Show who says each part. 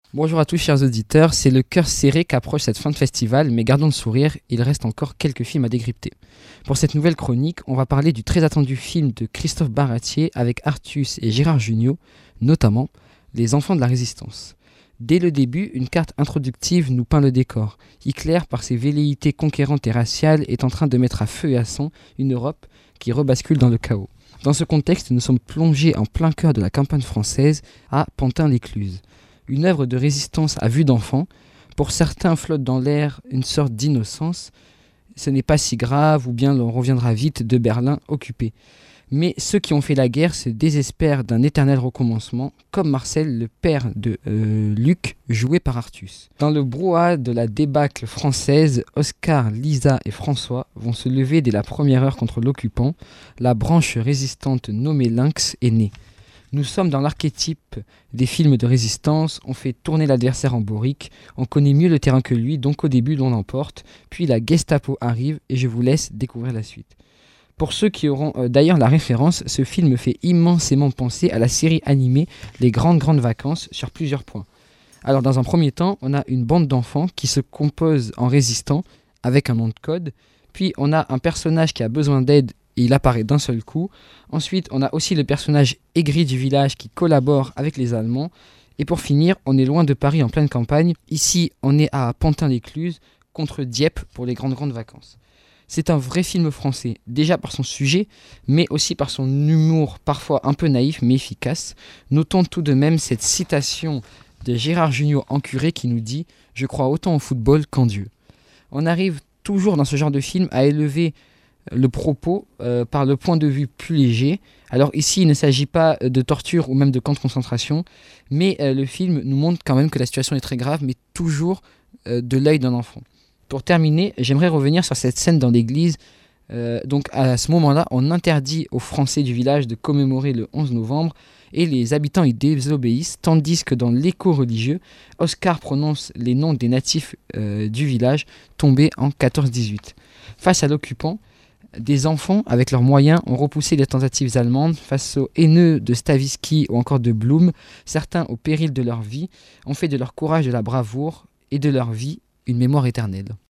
Speaker 1: Bonjour à tous chers auditeurs, c'est le cœur serré qu'approche cette fin de festival, mais gardons le sourire, il reste encore quelques films à décrypter. Pour cette nouvelle chronique, on va parler du très attendu film de Christophe Baratier avec Artus et Gérard Jugnot, notamment Les Enfants de la Résistance. Dès le début, une carte introductive nous peint le décor. Hitler, par ses velléités conquérantes et raciales, est en train de mettre à feu et à sang une Europe qui rebascule dans le chaos. Dans ce contexte, nous sommes plongés en plein cœur de la campagne française à Pantin-l'Écluse. Une œuvre de résistance à vue d'enfant. Pour certains flotte dans l'air une sorte d'innocence. Ce n'est pas si grave, ou bien l'on reviendra vite de Berlin occupé. Mais ceux qui ont fait la guerre se désespèrent d'un éternel recommencement, comme Marcel, le père de Luc, joué par Artus. Dans le brouhaha de la débâcle française, Oscar, Lisa et François vont se lever dès la première heure contre l'occupant. La branche résistante nommée Lynx est née. Nous sommes dans l'archétype des films de résistance, on fait tourner l'adversaire en bourrique, on connaît mieux le terrain que lui, donc au début l'on l'emporte, puis la Gestapo arrive et je vous laisse découvrir la suite. Pour ceux qui auront d'ailleurs la référence, ce film fait immensément penser à la série animée Les Grandes Vacances sur plusieurs points. Alors dans un premier temps, on a une bande d'enfants qui se compose en résistants avec un nom de code, puis on a un personnage qui a besoin d'aide et il apparaît d'un seul coup. Ensuite, on a aussi le personnage aigri du village qui collabore avec les Allemands. Et pour finir, on est loin de Paris en pleine campagne. Ici, on est à Pantin-l'Écluse contre Dieppe pour les grandes vacances. C'est un vrai film français, déjà par son sujet, mais aussi par son humour parfois un peu naïf mais efficace. Notons tout de même cette citation de Gérard Jugnot en curé qui nous dit « Je crois autant au football qu'en Dieu ». On arrive toujours dans ce genre de film à élever le propos par le point de vue plus léger. Alors ici, il ne s'agit pas de torture ou même de camp de concentration, mais le film nous montre quand même que la situation est très grave, mais toujours de l'œil d'un enfant. Pour terminer, j'aimerais revenir sur cette scène dans l'église. Donc à ce moment-là, on interdit aux Français du village de commémorer le 11 novembre et les habitants y désobéissent, tandis que dans l'écho religieux, Oscar prononce les noms des natifs du village tombés en 14-18. Face à l'occupant, des enfants, avec leurs moyens, ont repoussé les tentatives allemandes face aux haineux de Stavisky ou encore de Blum. Certains, au péril de leur vie, ont fait de leur courage de la bravoure et de leur vie une mémoire éternelle.